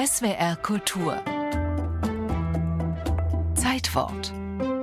SWR Kultur Zeitwort.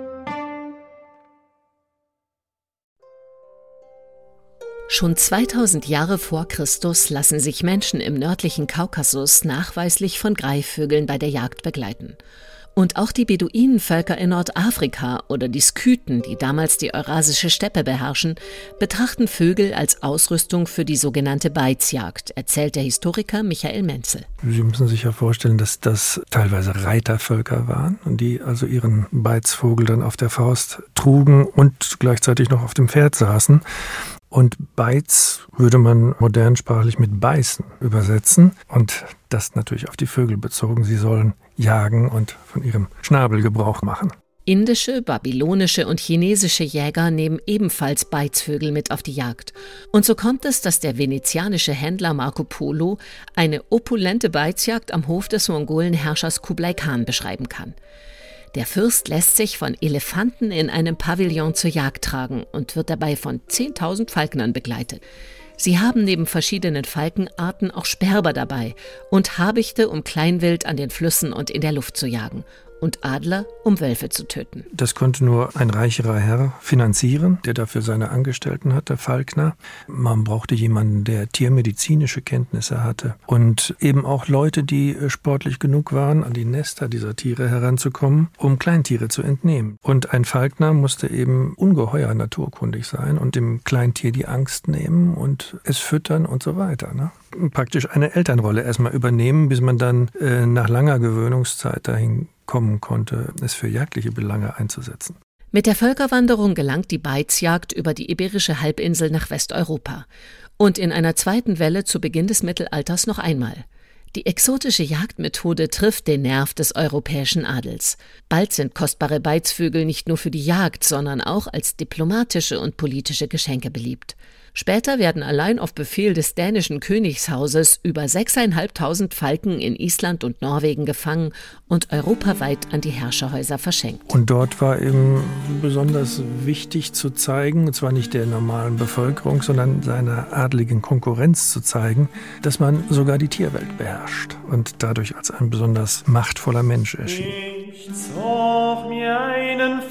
Schon 2000 Jahre vor Christus lassen sich Menschen im nördlichen Kaukasus nachweislich von Greifvögeln bei der Jagd begleiten. Und auch die Beduinenvölker in Nordafrika oder die Skythen, die damals die eurasische Steppe beherrschen, betrachten Vögel als Ausrüstung für die sogenannte Beizjagd, erzählt der Historiker Michael Menzel. Sie müssen sich ja vorstellen, dass das teilweise Reitervölker waren und die also ihren Beizvogel dann auf der Faust trugen und gleichzeitig noch auf dem Pferd saßen. Und Beiz würde man modernsprachlich mit Beißen übersetzen und das natürlich auf die Vögel bezogen. Sie sollen jagen und von ihrem Schnabel Gebrauch machen. Indische, babylonische und chinesische Jäger nehmen ebenfalls Beizvögel mit auf die Jagd. Und so kommt es, dass der venezianische Händler Marco Polo eine opulente Beizjagd am Hof des Mongolenherrschers Kublai Khan beschreiben kann. Der Fürst lässt sich von Elefanten in einem Pavillon zur Jagd tragen und wird dabei von 10.000 Falknern begleitet. Sie haben neben verschiedenen Falkenarten auch Sperber dabei und Habichte, um Kleinwild an den Flüssen und in der Luft zu jagen. Und Adler, um Wölfe zu töten. Das konnte nur ein reicherer Herr finanzieren, der dafür seine Angestellten hatte, Falkner. Man brauchte jemanden, der tiermedizinische Kenntnisse hatte und eben auch Leute, die sportlich genug waren, an die Nester dieser Tiere heranzukommen, um Kleintiere zu entnehmen. Und ein Falkner musste eben ungeheuer naturkundig sein und dem Kleintier die Angst nehmen und es füttern und so weiter, ne? Praktisch eine Elternrolle erstmal übernehmen, bis man dann nach langer Gewöhnungszeit dahin kommen konnte, es für jagdliche Belange einzusetzen. Mit der Völkerwanderung gelangt die Beizjagd über die Iberische Halbinsel nach Westeuropa. Und in einer zweiten Welle zu Beginn des Mittelalters noch einmal. Die exotische Jagdmethode trifft den Nerv des europäischen Adels. Bald sind kostbare Beizvögel nicht nur für die Jagd, sondern auch als diplomatische und politische Geschenke beliebt. Später werden allein auf Befehl des dänischen Königshauses über 6.500 Falken in Island und Norwegen gefangen und europaweit an die Herrscherhäuser verschenkt. Und dort war eben besonders wichtig zu zeigen, und zwar nicht der normalen Bevölkerung, sondern seiner adligen Konkurrenz zu zeigen, dass man sogar die Tierwelt beherrscht und dadurch als ein besonders machtvoller Mensch erschien. Ich zog mir einen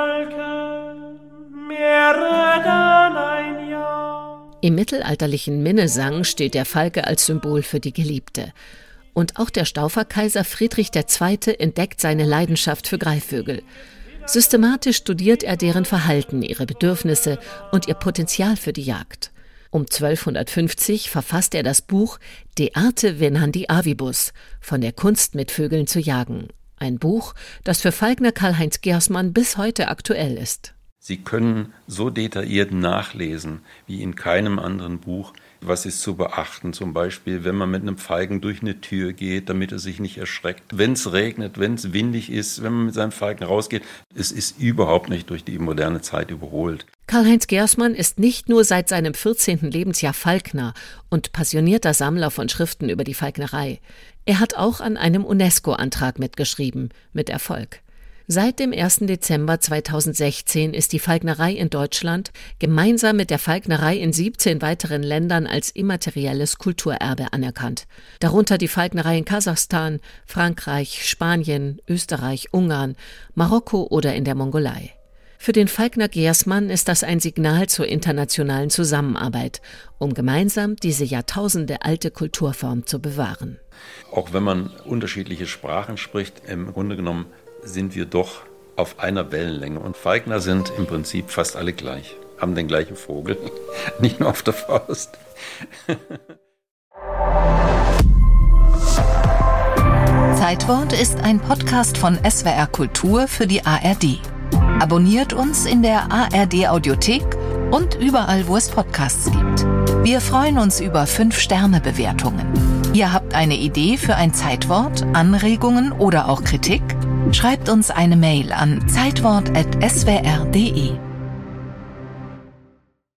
Falken, mehrere dann ein Jahr. Im mittelalterlichen Minnesang steht der Falke als Symbol für die Geliebte. Und auch der Stauferkaiser Friedrich II. Entdeckt seine Leidenschaft für Greifvögel. Systematisch studiert er deren Verhalten, ihre Bedürfnisse und ihr Potenzial für die Jagd. Um 1250 verfasst er das Buch De arte venandi avibus, von der Kunst mit Vögeln zu jagen. Ein Buch, das für Falkner Karl-Heinz Gersmann bis heute aktuell ist. Sie können so detailliert nachlesen wie in keinem anderen Buch. Was ist zu beachten? Zum Beispiel, wenn man mit einem Falken durch eine Tür geht, damit er sich nicht erschreckt. Wenn es regnet, wenn es windig ist, wenn man mit seinem Falken rausgeht. Es ist überhaupt nicht durch die moderne Zeit überholt. Karl-Heinz Gersmann ist nicht nur seit seinem 14. Lebensjahr Falkner und passionierter Sammler von Schriften über die Falknerei. Er hat auch an einem UNESCO-Antrag mitgeschrieben, mit Erfolg. Seit dem 1. Dezember 2016 ist die Falknerei in Deutschland gemeinsam mit der Falknerei in 17 weiteren Ländern als immaterielles Kulturerbe anerkannt. Darunter die Falknerei in Kasachstan, Frankreich, Spanien, Österreich, Ungarn, Marokko oder in der Mongolei. Für den Falkner Gersmann ist das ein Signal zur internationalen Zusammenarbeit, um gemeinsam diese jahrtausendealte Kulturform zu bewahren. Auch wenn man unterschiedliche Sprachen spricht, im Grunde genommen sind wir doch auf einer Wellenlänge. Und Falkner sind im Prinzip fast alle gleich, haben den gleichen Vogel, nicht nur auf der Faust. Zeitwort ist ein Podcast von SWR Kultur für die ARD. Abonniert uns in der ARD Audiothek und überall, wo es Podcasts gibt. Wir freuen uns über 5-Sterne-Bewertungen. Ihr habt eine Idee für ein Zeitwort, Anregungen oder auch Kritik? Schreibt uns eine Mail an zeitwort@swr.de.